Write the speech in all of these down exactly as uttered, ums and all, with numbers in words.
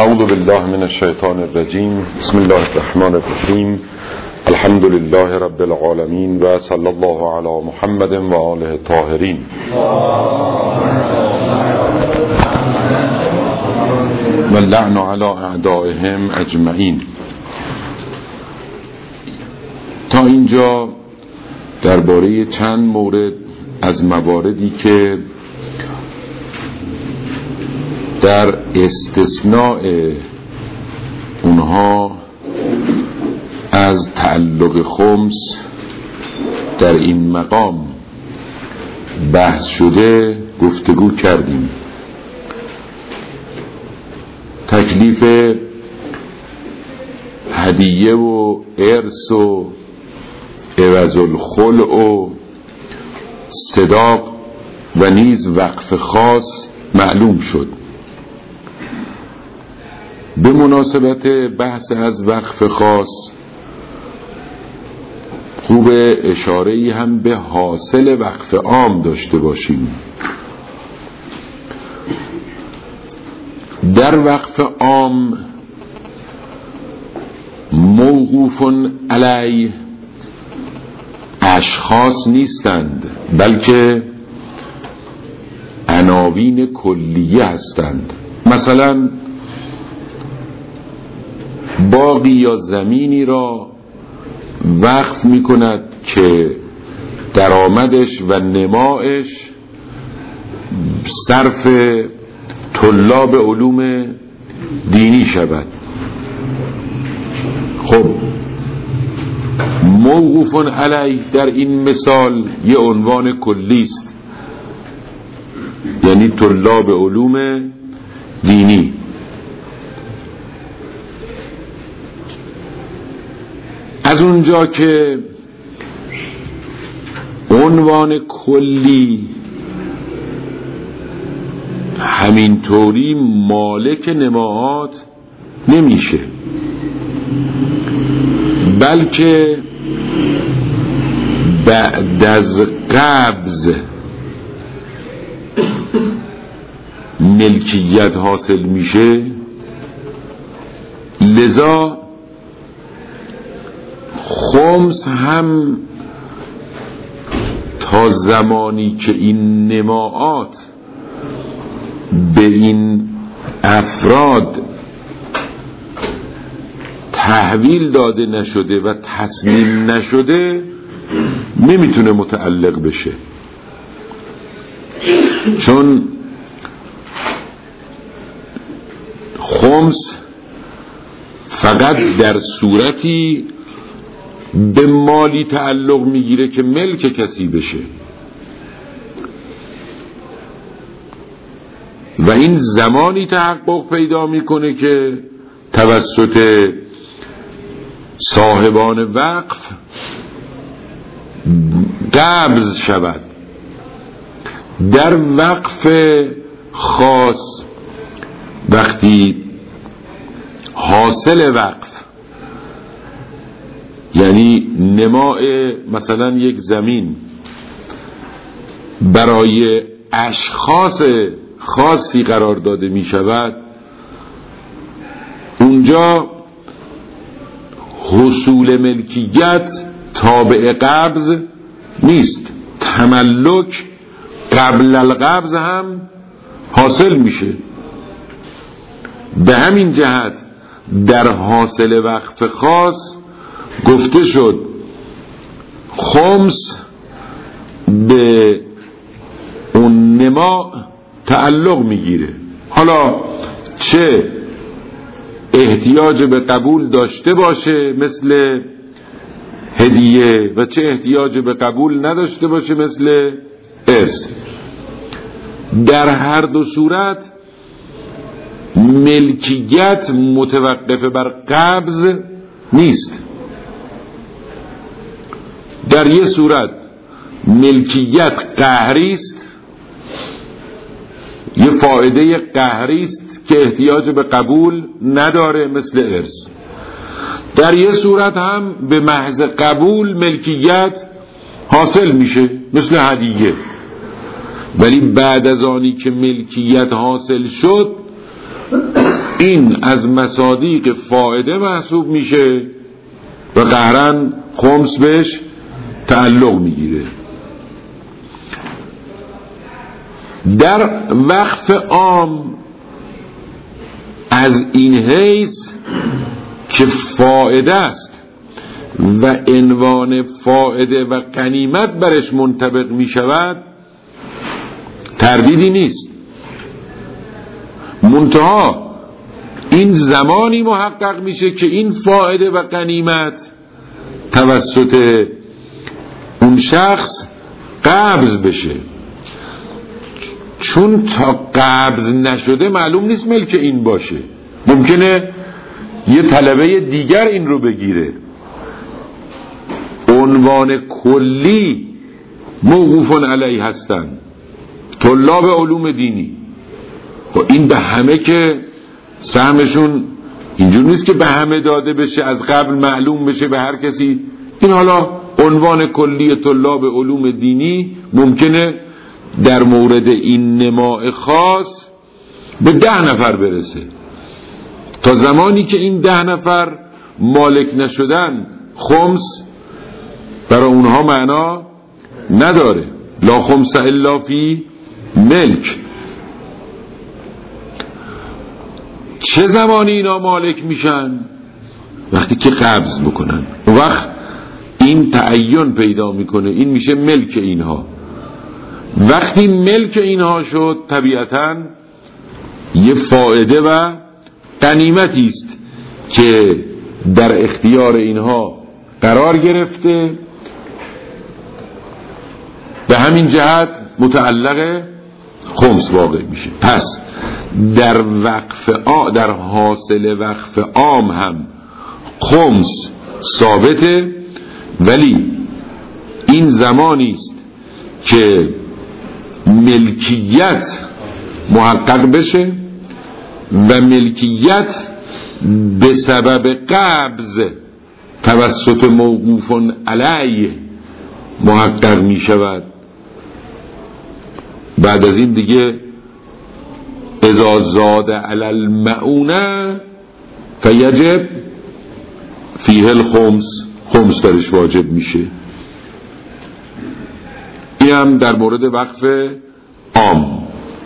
اعوذ بالله من الشیطان الرجیم. بسم الله الرحمن الرحیم. الحمد لله رب العالمین و صلی الله علی محمد و آله الطاهرین. و لعن علی اعدائهم اجمعین. تا اینجا درباره چند مورد از مواردی که در استثناء اونها از تعلق خمس در این مقام بحث شده گفتگو کردیم. تکلیف هدیه و ارث و عوض الخلع و صداق و نیز وقف خاص معلوم شد. به مناسبت بحث از وقف خاص خوب اشاره‌ای هم به حاصل وقف عام داشته باشیم. در وقف عام موقوف علی اشخاص نیستند، بلکه عناوین کلیه هستند. مثلا باغی یا زمینی را وقف می کند که درآمدش و نمایش صرف طلاب علوم دینی شود. خب موقوف علیه در این مثال یه عنوان کلی است، یعنی طلاب علوم دینی. از اونجا که عنوان کلی همینطوری مالک نماهات نمیشه، بلکه بعد از قبض ملکیت حاصل میشه. لذا خمس هم تا زمانی که این نماعات به این افراد تحویل داده نشده و تسلیم نشده نمیتونه متعلق بشه، چون خمس فقط در صورتی به مالی تعلق میگیره که ملک کسی بشه و این زمانی تحقق پیدا میکنه که توسط صاحبان وقف قبض شود. در وقف خاص وقتی حاصل وقف یعنی نماء مثلا یک زمین برای اشخاص خاصی قرار داده می شود، اونجا حصول ملکیت تابع قبض نیست، تملک قبل القبض هم حاصل میشه. به همین جهت در حاصل وقف خاص گفته شد خمس به اون نما تعلق میگیره. حالا چه احتیاج به قبول داشته باشه مثل هدیه و چه احتیاج به قبول نداشته باشه مثل ارث، در هر دو صورت ملکیت متوقف بر قبض نیست. در یه صورت ملکیت قهری است، یه فایده قهری است که احتیاج به قبول نداره مثل ارث. در یه صورت هم به محض قبول ملکیت حاصل میشه مثل هدیه. ولی بعد از آنی که ملکیت حاصل شد این از مصادیق فائده محسوب میشه و قهرن خمس بهش تعلق میگیره. در وقف عام از این حیث که فائده است و عنوان فائده و غنیمت برش منطبق می شود تردیدی نیست، منتها این زمانی محقق میشه که این فائده و غنیمت توسط اون شخص قبض بشه، چون تا قبض نشده معلوم نیست ملک این باشه. ممکنه یه طلبه دیگر این رو بگیره. عنوان کلی موقوف علیه هستن طلاب علوم دینی، و این به همه که سهمشون اینجور نیست که به همه داده بشه از قبل معلوم بشه به هر کسی. این حالا عنوان کلی طلاب علوم دینی ممکنه در مورد این نماء خاص به ده نفر برسه. تا زمانی که این ده نفر مالک نشدن خمس برای اونها معنا نداره. لا خمس الا فی ملک. چه زمانی اینا مالک میشن؟ وقتی که قبض بکنن، وقت این تعین پیدا میکنه، این میشه ملک اینها. وقتی ملک اینها شد طبیعتاً یه فائده و غنیمتی است که در اختیار اینها قرار گرفته، به همین جهت متعلق خمس واقع میشه. پس در وقف آ در حاصل وقف عام هم خمس ثابته، ولی این زمانی است که ملکیت محقق بشه و ملکیت به سبب قبض توسط موقوف علیه محقق می شود. بعد از این دیگه اذا زاد علی المعونه فیجب فیه الخمس، خمس درش واجب میشه. این هم در مورد وقف عام.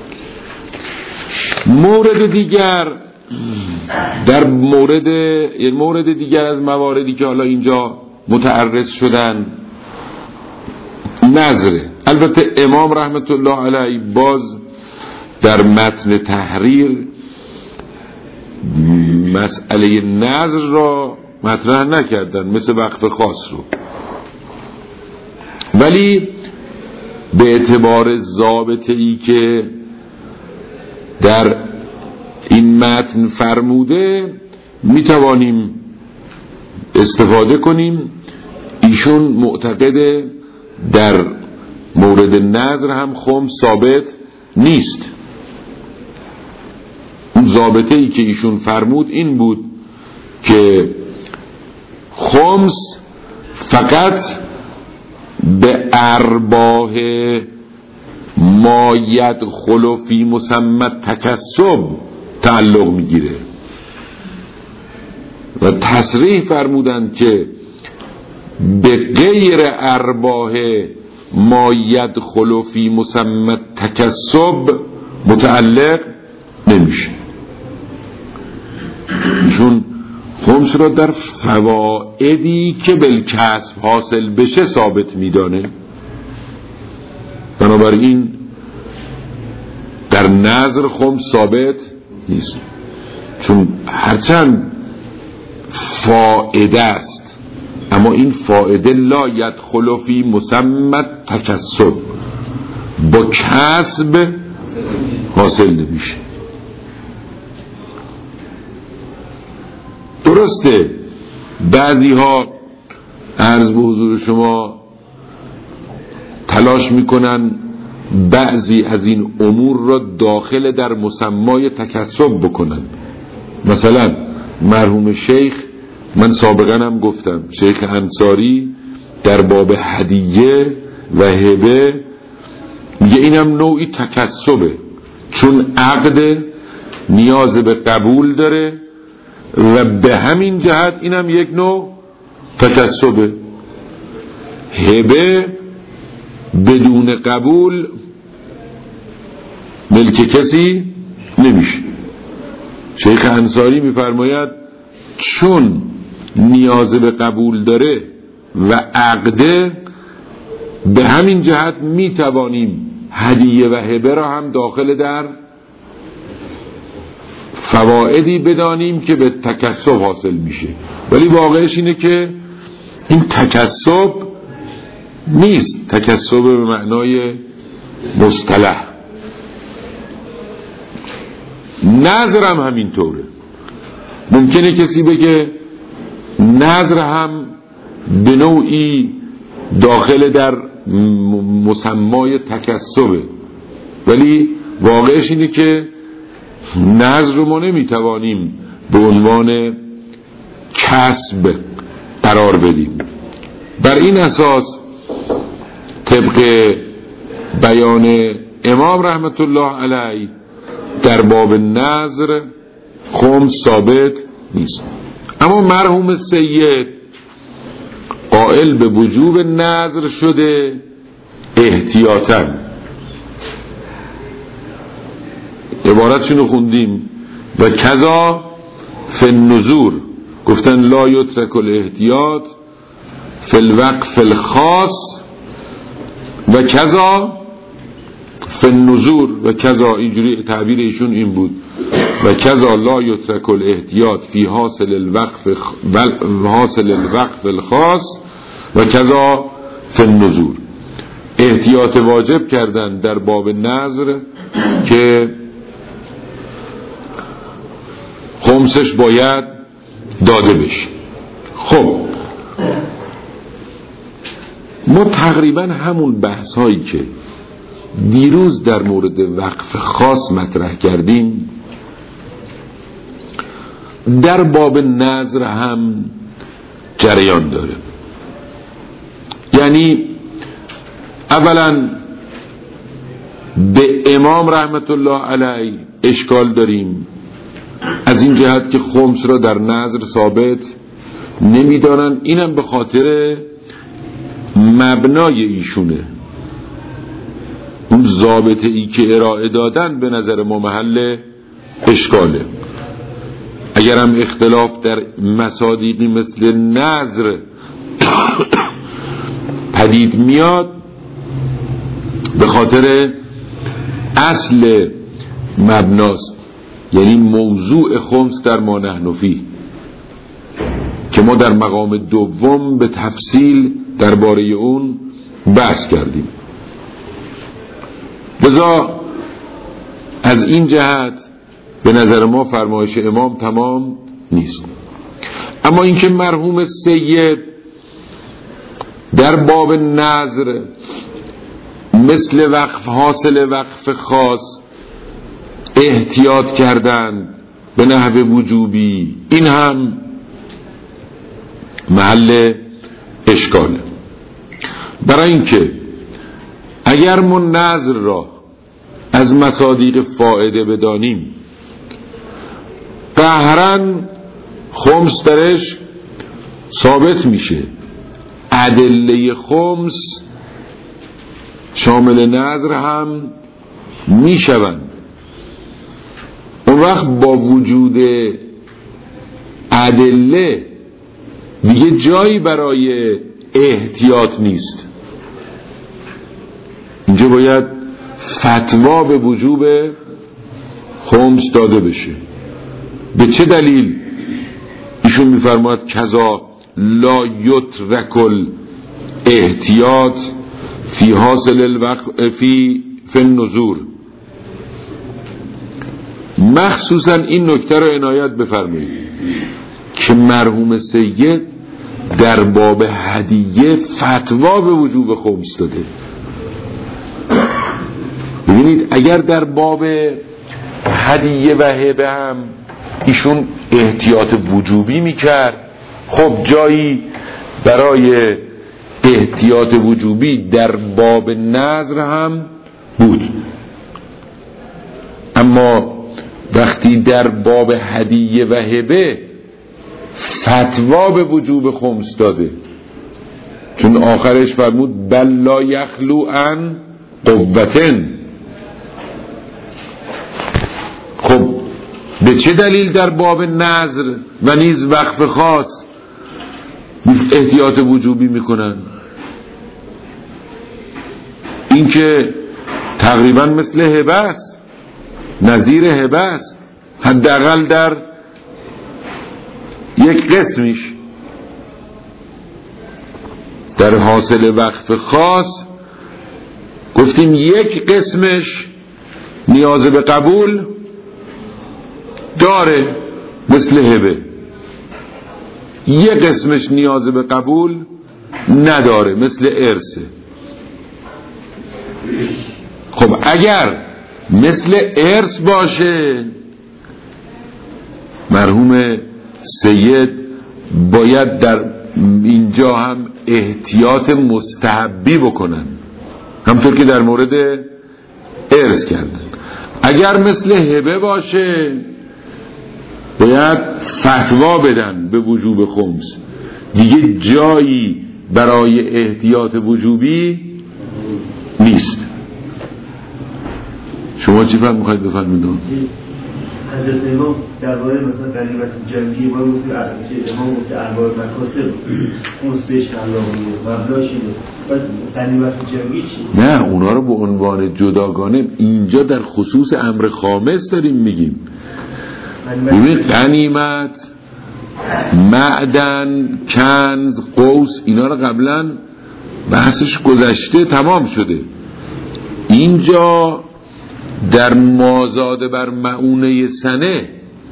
مورد دیگر در مورد یه مورد دیگر از مواردی که حالا اینجا متعرض شدن نظره. البته امام رحمت الله علیه باز در متن تحریر مسئله نظر را مطرح نکردن مثل وقف خاص رو، ولی به اعتبار ضابطه ای که در این متن فرموده میتوانیم استفاده کنیم. ایشون معتقده در مورد نظر هم خمس ثابت نیست. اون ضابطه ای که ایشون فرمود این بود که خمس فقط به ارباح ما یدخل فی مسمى تکسب تعلق میگیره و تصریح فرمودند که به غیر ارباح ما یدخل فی مسمى تکسب متعلق نمیشه. ایشون خمس را در فوائدی که بالکسب حاصل بشه ثابت میدانه، بنابراین در نظر خمس ثابت نیست، چون هرچند فائده است اما این فائده لا یدخل فی مسمى تکسب، با کسب حاصل نمیشه. درسته بعضی ها عرض به حضور شما تلاش میکنن بعضی از این امور را داخل در مسمای تکسب بکنن. مثلا مرحوم شیخ، من سابقا هم گفتم، شیخ انصاری در باب هدیه و هبه میگه اینم نوعی تکسبه، چون عقد نیاز به قبول داره و به همین جهت اینم یک نوع تکسبه. هبه بدون قبول ملک کسی نمیشه. شیخ انصاری میفرماید چون نیاز به قبول داره و عقده، به همین جهت میتوانیم هدیه و هبه را هم داخل در فوائدی بدانیم که به تکسب حاصل میشه. ولی واقعش اینه که این تکسب نیست، تکسب به معنای مصطلح. نظر هم همینطوره. ممکنه کسی بگه نظر هم به نوعی داخل در مسمای تکسبه، ولی واقعش اینه که نظر رو ما نمیتوانیم به عنوان کسب قرار بدیم. بر این اساس طبق بیان امام رحمت الله علیه در باب نظر خمس ثابت نیست. اما مرحوم سید قائل به وجوب نظر شده احتیاطاً. عبارتشون رو خوندیم و کذا فی النذور، گفتن لا یترک الاحتیاط فی الوقف الخاص و کذا فی النذور و کذا، اینجوری تعبیر ایشون این بود، و کذا لا یترک الاحتیاط فی حاصل الوقف حاصل الوقف الخاص و کذا فی النذور. احتیاط واجب کردن در باب نظر که خمسش باید داده بشه. خب ما تقریبا همون بحث هایی که دیروز در مورد وقف خاص مطرح کردیم در باب نظر هم جریان داره. یعنی اولا به امام رحمت الله علیه اشکال داریم از این جهت که خمس را در نظر ثابت نمیدانن. اینم به خاطر مبنای ایشونه، اون ضابطه ای که ارائه دادن به نظر ما محل اشکاله. اگر هم اختلاف در مصادیقی مثل نظر پدید میاد به خاطر اصل مبناست، یعنی موضوع خمس در ما نحن فیه که ما در مقام دوم به تفصیل درباره اون بحث کردیم. لذا از این جهت به نظر ما فرمایش امام تمام نیست. اما اینکه مرحوم سید در باب نظر مثل وقف حاصل وقف خاص احتیاط کردن به نحو وجوبی، این هم محل اشکاله. برای اینکه اگر ما نظر را از مصادیق فائده بدانیم قهرن خمس درش ثابت میشه، ادله خمس شامل نظر هم میشوند. اون وقت با وجود ادله دیگه جایی برای احتیاط نیست. اینجا باید فتوا به وجوب خمس داده بشه. به چه دلیل؟ ایشون میفرماید کذا لا یترک الاحتیاط فی حاصل الوقف فی فی النذور. مخصوصا این نکته رو عنایت بفرمایید که مرحوم سید در باب هدیه فتوا به وجوب خمس داده. ببینید اگر در باب هدیه و هبه هم ایشون احتیاط وجوبی میکرد، خب جایی برای احتیاط وجوبی در باب نظر هم بود. اما وقتی در باب هدیه و هبه فتوا به وجوب خمس داده، چون آخرش فرمود بل لا یخلو عن قوتن. خب به چه دلیل در باب نذر و نیز وقف خاص احتیاط وجوبی میکنن؟ این که تقریبا مثل هبه است، نظیر هبه است، حداقل در یک قسمیش. در حاصل وقف خاص گفتیم یک قسمش نیاز به قبول داره مثل هبه، یک قسمش نیاز به قبول نداره مثل ارثه. خب اگر مثل ارث باشه، مرحوم سید باید در اینجا هم احتیاط مستحبی بکنن، همطور که در مورد ارث کردن. اگر مثل هبه باشه باید فتوا بدن به وجوب خمس، دیگه جایی برای احتیاط وجوبی نیست. شما چی فهم میخواید بفرمایید؟ حضرت امام درباره مثلا غنیمت جنگی ما گفت که امام گفت ارباب مکاسب خمس بهش علاوه مبلاش اینه، غنیمت جنگی چی؟ نه، اونا رو به عنوان جداگانه اینجا در خصوص امر خامس داریم میگیم. ببین غنیمت، معدن، کنز، قوس، اینا رو قبلا بحثش گذشته تمام شده. اینجا در مازاد بر مؤونه سنه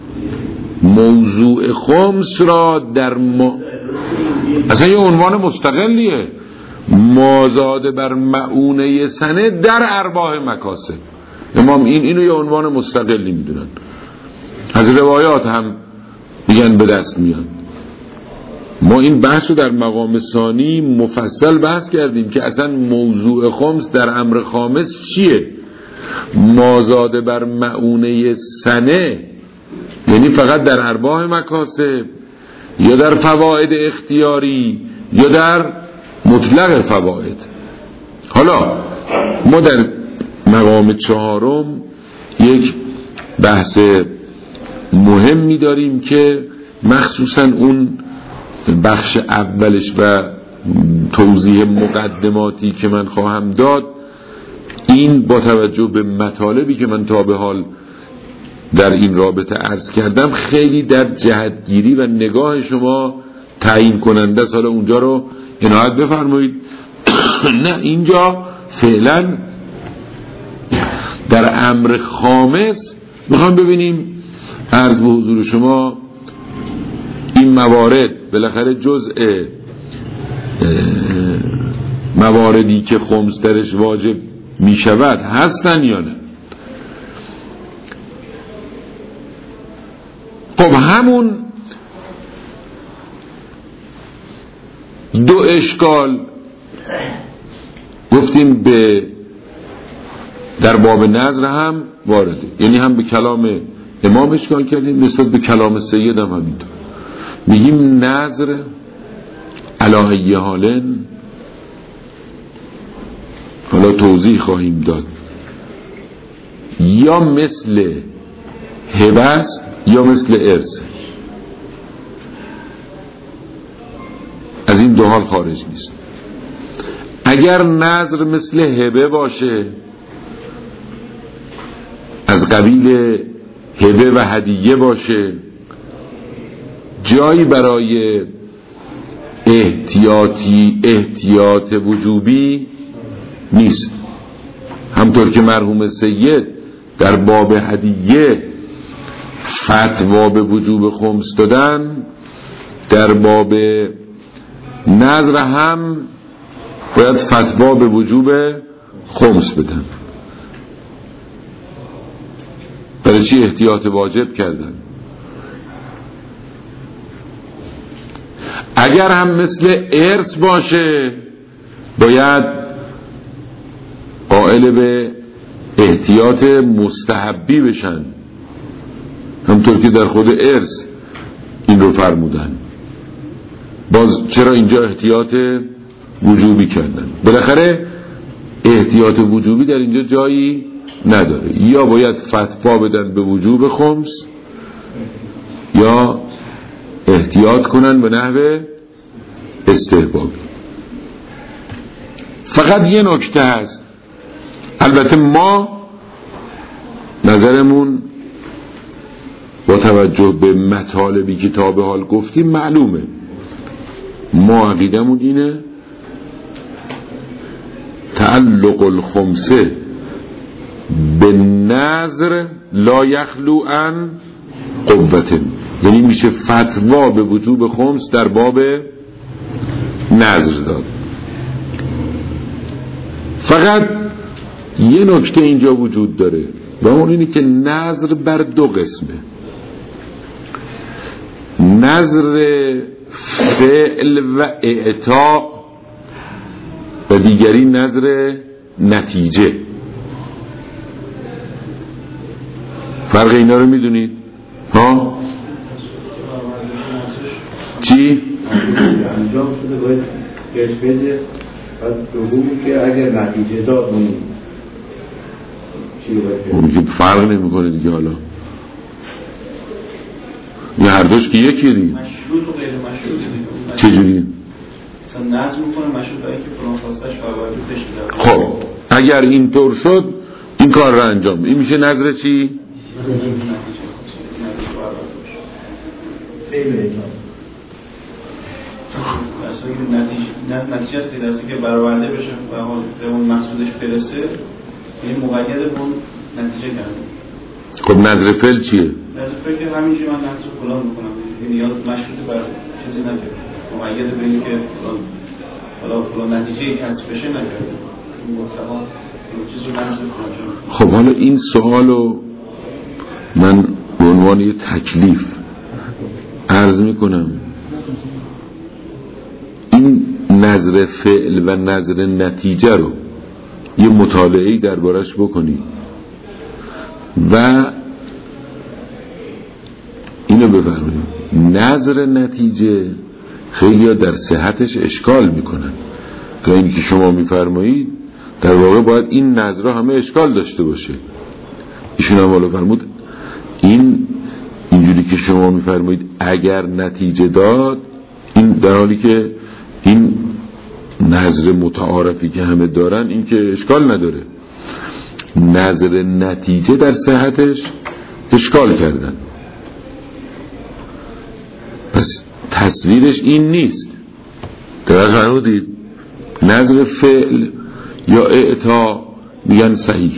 موضوع خمس را در ما... اصلا یه عنوان مستقلیه، مازاد بر مؤونه سنه در ارباح مکاسب. امام این اینو یه عنوان مستقلی میدونن، از روایات هم میگن به دست میاد. ما این بحث رو در مقام ثانی مفصل بحث کردیم که اصلا موضوع خمس در امر خامس چیه. مازاد بر مؤونه سنه یعنی فقط در ارباح مکاسب یا در فواید اختیاری یا در مطلق فواید. حالا ما در مقام چهارم یک بحث مهمی داریم که مخصوصا اون بخش اولش و توضیح مقدماتی که من خواهم داد، این با توجه به مطالبی که من تا به حال در این رابطه عرض کردم خیلی در جهتگیری و نگاه شما تعیین کننده است. حالا اونجا رو عنایت بفرمایید. نه، اینجا فعلا در امر خامس میخوام ببینیم، عرض به حضور شما، این موارد بالاخره جزء مواردی که خمس درش واجب می شود هستن یا نه. خب همون دو اشکال گفتیم به در باب نظر هم وارده، یعنی هم به کلام امام اشکال کردیم، نسبت به کلام سید هم همینطور. میگیم نظر علی ای حالن، حالا توضیح خواهیم داد، یا مثل هبه است یا مثل ارث، از این دو حال خارج نیست. اگر نظر مثل هبه باشه، از قبیل هبه و هدیه باشه، جایی برای احتیاطی احتیاط وجوبی نیست. همطور که مرحوم سید در باب هدیه فتوا به وجوب خمس دادن، در باب نظر هم باید فتوا به وجوب خمس بدن. برای چی احتیاط واجب کردن؟ اگر هم مثل ارث باشه باید قائل به احتیاط مستحبی بشن، همونطور که در خود ارث این رو فرمودن. باز چرا اینجا احتیاط وجوبی کردن؟ بالاخره احتیاط وجوبی در اینجا جایی نداره. یا باید فتوا بدن به وجوب خمس یا احتیاط کنن به نحو استحباب. فقط یه نکته هست، البته ما نظرمون با توجه به مطالبی که تا به حال گفتیم معلومه، ما عقیدمون اینه تعلق الخمسه به نظر لا یخلو عن قوة، یعنی میشه فتوا به وجوب خمس در باب نظر داد. فقط یه نکته اینجا وجود داره و اون اینه که نظر بر دو قسمه، نظر فعل و اعطا و دیگری نظر نتیجه. فرق اینا رو میدونید؟ ها؟ چی؟ انجام شده باید گش بده، بعد دومی که اگر نتیجه داد اون چی رو باید اون که فرق نمی کنه دیگه. حالا یه هر دوش که یکی دیگه مشروط و غیر مشروط دیگه. چجوری؟ مثلا نظم میکنه مشروط هایی که فلان خواستش فرواردی تشکیل. خب اگر اینطور شد این کار را انجام، این میشه نظر چی؟ نتیجه نتیجه است درسته که برآورده بشه و حال به اون مقصودش برسه، یعنی مقید به اون نتیجه کرده. خب نظر فعل چیه؟ نظر فعل که همینجوری من نظر فلان میکنم، یعنی یاد مشروط بر چیزی نکرده، مقید به اینکه فلان حالا فلان نتیجه کسب بشه نکرده. مطلقا چیزی رو نظر کنم. خب حالا این سوالو من به عنوان یه تکلیف عرض میکنم، این نظر فعل و نظر نتیجه رو یه مطالعه‌ای دربارش بکنید و اینو بفرمایید. نظر نتیجه خیلی ها در صحتش اشکال میکنن و اینی که شما میفرمایید در واقع باید این نظر همه اشکال داشته باشه. ایشون هم حالا فرمود این اینجوری که شما میفرمایید اگر نتیجه داد، این در حالی که این نظر متعارفی که همه دارن این که اشکال نداره، نظر نتیجه در صحتش اشکال کردن. پس تصویرش این نیست. درست فرمودید؟ نظر فعل یا اعطا میگن صحیح،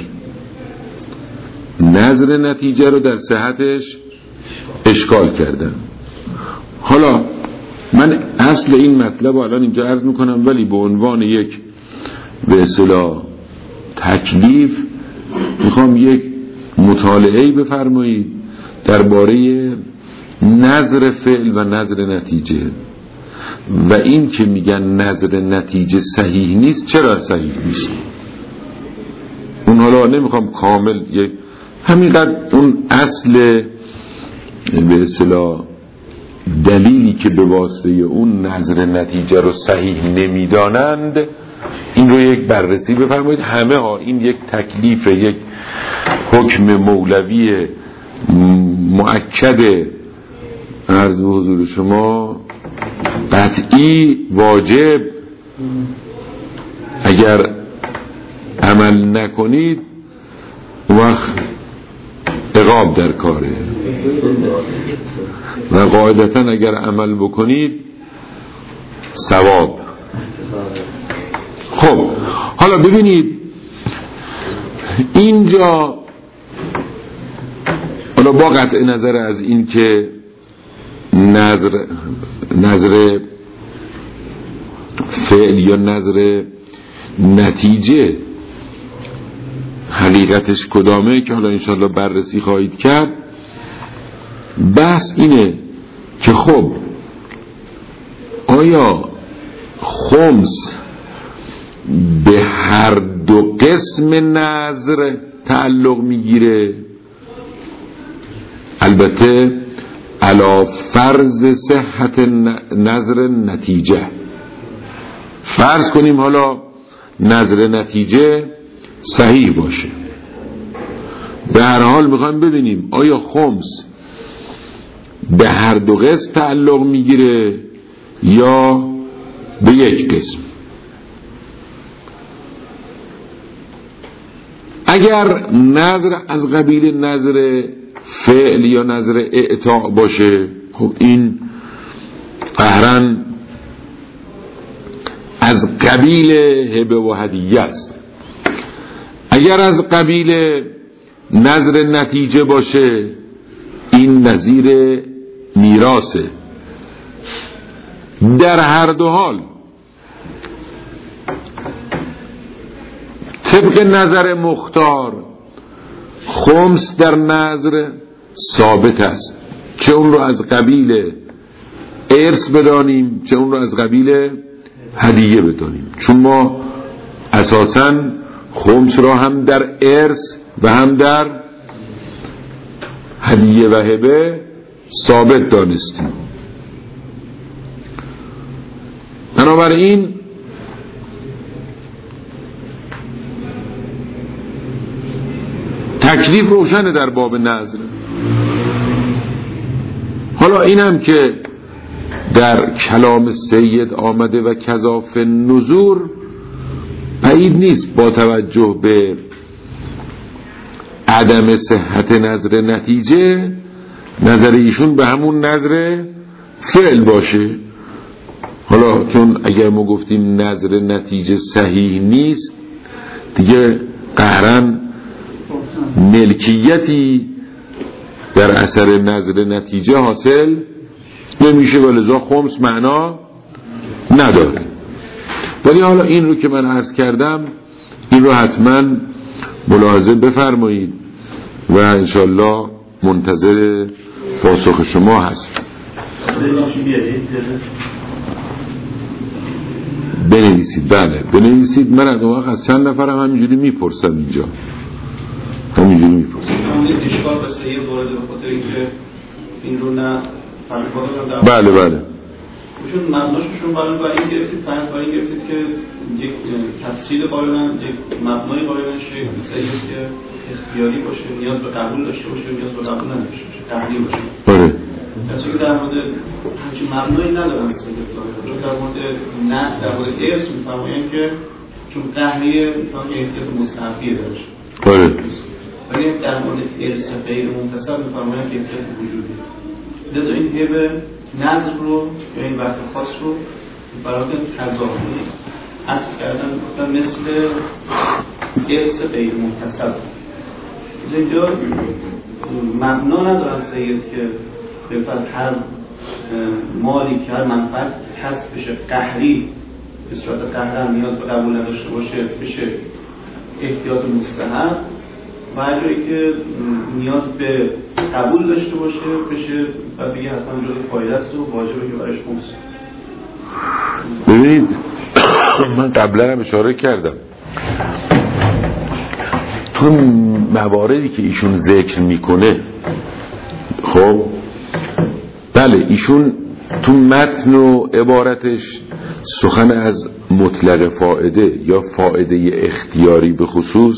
نظر نتیجه رو در صحتش اشکال کردن. حالا من اصل این مطلب رو الان اینجا عرض میکنم، ولی به عنوان یک به اصطلاح تکلیف میخوام یک مطالعه‌ای بفرمایید درباره نظر فعل و نظر نتیجه و این که میگن نظر نتیجه صحیح نیست چرا صحیح نیست. اون حالا نمیخوام کامل یک همینقدر اون اصل به اصطلاح دلیلی که به واسطه اون نظر نتیجه رو صحیح نمیدانند این رو یک بررسی بفرمایید. همه ها این یک تکلیف، یک حکم مولوی مؤکد عرض به حضور شما قطعی واجب، اگر عمل نکنید وقت عقاب در کاره و قاعدتا اگر عمل بکنید ثواب. خب حالا ببینید اینجا، حالا با قطع نظر از این که نظر نظر فعل یا نظر نتیجه حقیقتش کدامه که حالا انشاءالله بررسی خواهید کرد، بحث اینه که خب آیا خمس به هر دو قسم نظر تعلق میگیره؟ البته علی فرض صحت نظر نتیجه. فرض کنیم حالا نظر نتیجه صحیح باشه، به هر حال میخوایم ببینیم آیا خمس به هر دو قسم تعلق میگیره یا به یک قسم. اگر نظر از قبیل نظر فعل یا نظر اعطاء باشه، خب این قهرن از قبیل هبه و هدیه است. اگر از قبیل نظر نتیجه باشه، این نظیر میراثه. در هر دو حال طبق نظر مختار خمس در نظر ثابت است، چه اون رو از قبیل ارث بدانیم چه اون رو از قبیل هدیه بدانیم، چون ما اساساً خمس را هم در ارث و هم در هدیه و هبه ثابت دانستیم. بنابراین تکلیف روشنه در باب نظر. حالا اینم که در کلام سید آمده و کذاف نذور بعید نیست با توجه به عدم صحت نظر نتیجه نظر ایشون به همون نظر فعل باشه. حالا چون اگر ما گفتیم نظر نتیجه صحیح نیست دیگه قهرن ملکیتی در اثر نظر نتیجه حاصل نمیشه و لذا خمس معنا نداره. ولی حالا این رو که من عرض کردم این رو حتما ملاحظه بفرمایید و انشالله منتظر پاسخ شما هست. بنویسید. بله بنویسید. من از چند نفرم همینجوری میپرسم اینجا همینجوری میپرسم. اشکال به سید وارد به خاطر اینکه این رو نه بله بله چون مبناشون برای برای این گرفتید فرض برای این گرفتید که یک تفصیل قائلن یک مبنای قائلن شه سید که اختیاری باشه، نیاز به قبول داشته باشه، نیاز به قبول نداشته باشه، تحلیل باشه. آره. کسی که در مورد همچین مبنایی ندارن سید ظاهرا در مورد نه در مورد ارث میفرمایند که چون قهریه میفهمن که احتیاط مستحبیه داشت. آره. ولی در مورد ارث غیر منتسب میفرمایند که احتیاط وجودی. لذا این هبه نظر رو یا این وقت خاص رو برای تضاهری عطف کردن گفتن مثل ارث غیر منتسب. اینجا مبنا ندارن سید که به پس هر مالی که هر منفعت حذف بشه قهری به صورت قهرن نیاز به قبول نداشته باشه بشه احتیاط مستحب و هر جایی که نیاز به قبول داشته باشه بشه و بگه حتما جای فایده است و واجبه که برایش خمس. ببینید من قبلا هم اشاره کردم تو مواردی که ایشون ذکر میکنه، خب بله ایشون تو متن و عبارتش سخن از مطلق فائده یا فائده اختیاری به خصوص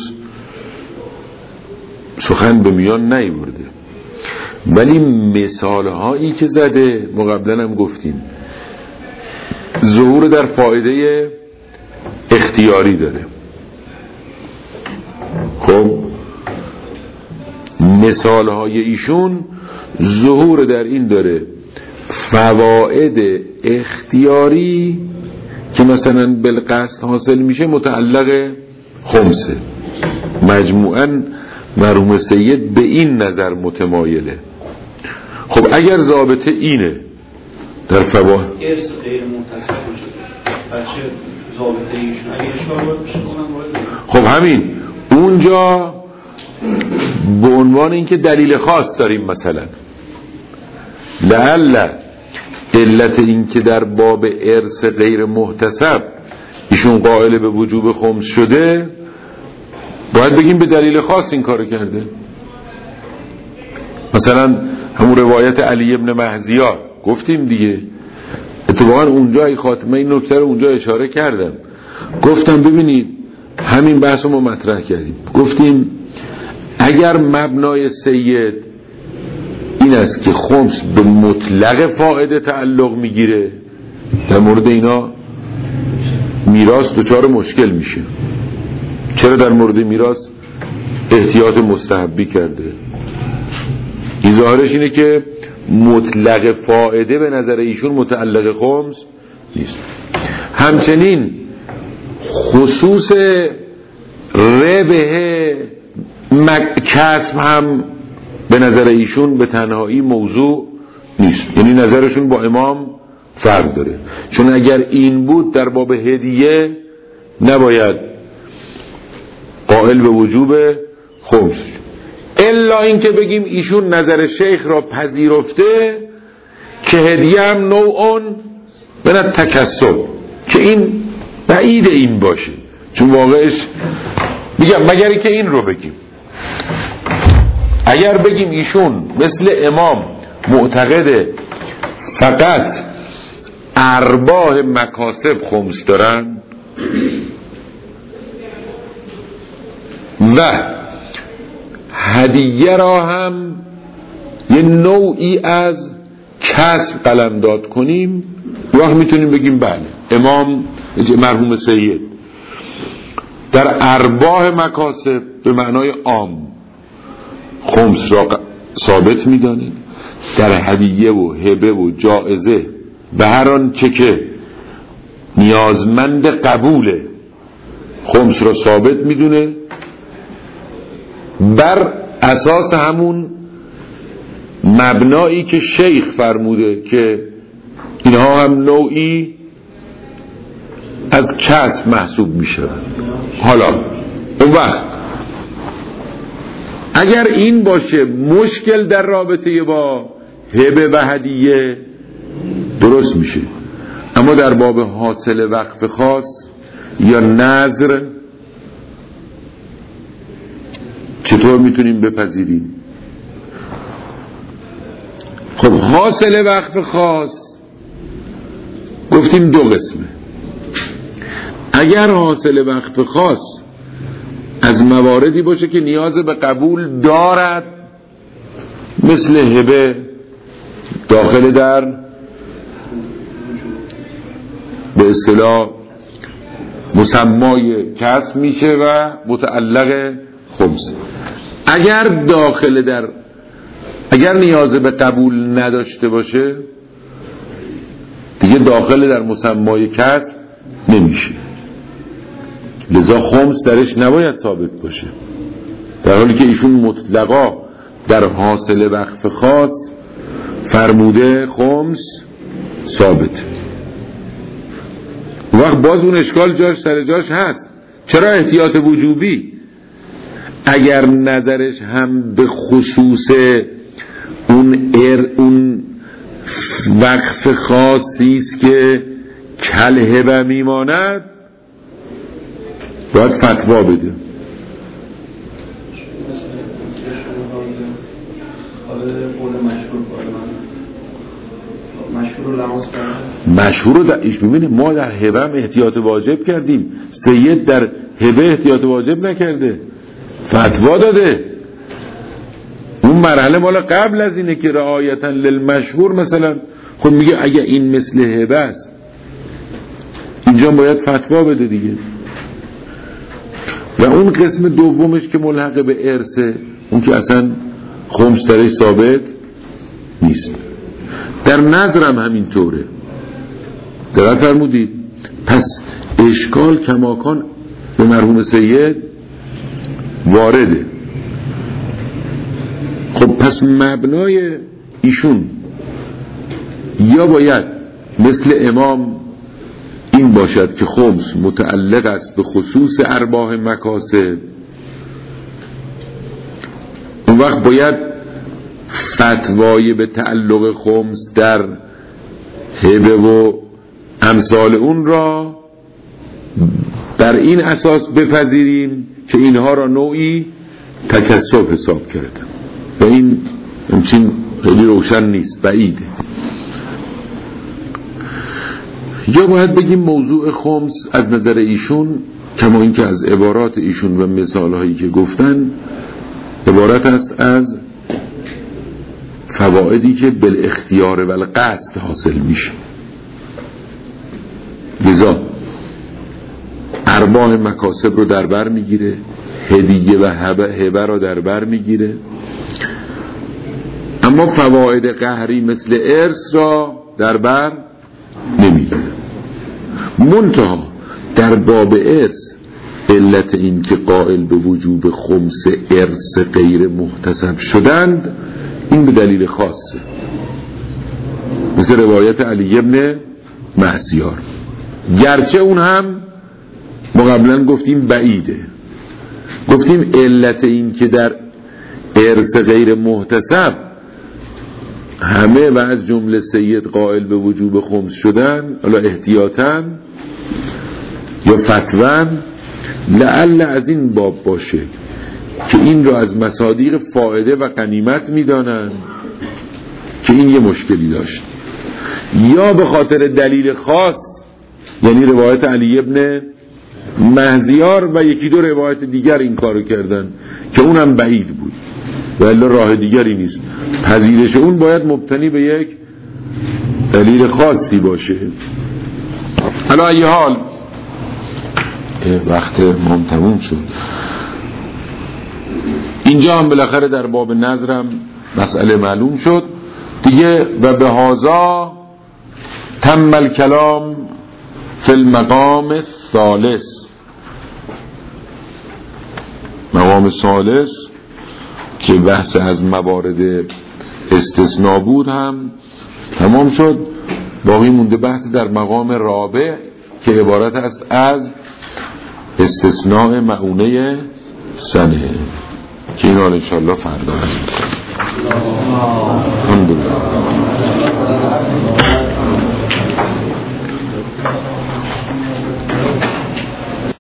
سخن به میان نیورده، ولی مثال هایی که زده ما قبلا هم گفتیم ظهور در فائده اختیاری داره. خب مثال های ایشون ظهور در این داره فواید اختیاری که مثلا بالقصد حاصل میشه متعلق خمسه. مجموعاً مرحوم سید به این نظر متمایله. خب اگر ضابطه اینه در فواید ارث غیر منتسب بچه ضابطه ایشون اگه اشکال باید بشه خب همین اونجا به عنوان اینکه دلیل خاص داریم مثلا لعل علت این که در باب ارث غیر محتسب ایشون قائل به وجوب خمس شده باید بگیم به دلیل خاص این کارو کرده. مثلا همون روایت علی ابن مهزیار گفتیم دیگه. اتفاقا اونجا ای خاتمه این نکته رو اونجا اشاره کردم، گفتم ببینید همین بحث رو ما مطرح کردیم، گفتیم اگر مبنای سید این است که خمس به مطلق فائده تعلق میگیره، در مورد اینا میراث دچار مشکل میشه. چرا در مورد میراث احتیاط مستحبی کرده؟ این ظاهرش اینه که مطلق فائده به نظر ایشون متعلق خمس نیست. همچنین خصوص ربه کسب هم به نظر ایشون به تنهایی موضوع نیست، یعنی نظرشون با امام فرق داره. چون اگر این بود در باب هدیه نباید قائل به وجوب خمس، الا اینکه بگیم ایشون نظر شیخ را پذیرفته که هدیه هم نوعون من تکسب، که این بعید این باشه، چون واقعش میگم مگر که این رو بگیم، اگر بگیم ایشون مثل امام معتقد فقط ارباح مکاسب خمس دارن و هدیه را هم یه نوعی از کسب قلمداد کنیم، وقت میتونیم بگیم بله امام مرحوم سید در ارباح مکاسب به معنای عام خمس را ثابت میدانید، در هدیه و هبه و جائزه به هر آن چه که نیازمند قبوله خمس را ثابت میدونه، بر اساس همون مبنایی که شیخ فرموده که اینها هم نوعی از کسب محسوب میشه. حالا اون وقت اگر این باشه مشکل در رابطه با هبه و هدیه درست میشه، اما در باب حاصل وقف خاص یا نذر چطور میتونیم بپذیریم؟ خب حاصل وقف خاص گفتیم دو قسمه. اگر حاصل وقف خاص از مواردی باشه که نیاز به قبول دارد، مثل هبه داخل در به اصطلاح مسمای کسب میشه و متعلق خمس. اگر داخل در اگر نیاز به قبول نداشته باشه دیگه داخل در مسمای کسب نمیشه، لذا خمس درش نباید ثابت باشه، در حالی که ایشون مطلقا در حاصل وقف خاص فرموده خمس ثابت. وقت باز اون اشکال جاش سر جاش هست، چرا احتیاط وجوبی؟ اگر نظرش هم به خصوص اون ار اون وقف خاصی است که کلهبه میماند باید فتوا بده. مشهور رو در ایش ببینید، ما در هبه هم احتیاط واجب کردیم، سید در هبه احتیاط واجب نکرده، فتوا داده. اون مرحله مال قبل از اینه که رعایتا للمشهور مثلا خود میگه اگه این مثل هبه است اینجا باید فتوا بده دیگه. و اون قسم دومش که ملحق به ارثه، اون که اصلا خمس درش ثابت نیست. در نظرم همینطوره، دقیق فرمودید. پس اشکال کماکان به مرحوم سید وارده. خب پس مبنای ایشون یا باید مثل امام این باشد که خمس متعلق است به خصوص ارباح مکاسب، اون وقت باید فتوای به تعلق خمس در هبه و امثال اون را بر این اساس بپذیریم که اینها را نوعی تکسب حساب کردن و این همچین خیلی روشن نیست، بعیده. یا باید بگیم موضوع خمس از نظر ایشون، کما اینکه از عبارات ایشون و مثالهایی که گفتن، عبارت است از فوائدی که بالاختیار و القصد حاصل میشه. لذا ارباح مکاسب رو در بر میگیره، هدیه و هبه رو در بر میگیره، اما فواید قهری مثل ارث را در بر نمیگیره. منتها در باب ارث علت این که قائل به وجوب خمس ارث غیر محتسب شدند این به دلیل خاصه، مثل روایت علی ابن مهسیار، گرچه اون هم ما قبلا گفتیم بعیده. گفتیم علت این که در ارث غیر محتسب همه و از جمله سید قائل به وجوب خمس شدن، حالا احتیاطاً یا فتواً، لعل از این باب باشه که این رو از مصادیق فائده و غنیمت میدانن که این یه مشکلی داشت، یا به خاطر دلیل خاص، یعنی روایت علی ابن مهزیار و یکی دو روایت دیگر این کارو کردن که اونم بعید بود ولی راه دیگری نیست. پذیرش اون باید مبتنی به یک دلیل خاصی باشه. حالا ای حال وقت ما تموم شد. اینجا هم بالاخره در باب نظرم مسئله معلوم شد دیگه. و به هازا تم الکلام فی المقام الثالث، مقام ثالث که بحث از موارد استثناء بود هم تمام شد. باقی مونده بحث در مقام رابع که عبارت است از استثناء مؤونه سنه که این حال انشاءالله فردا هست. الحمدلله.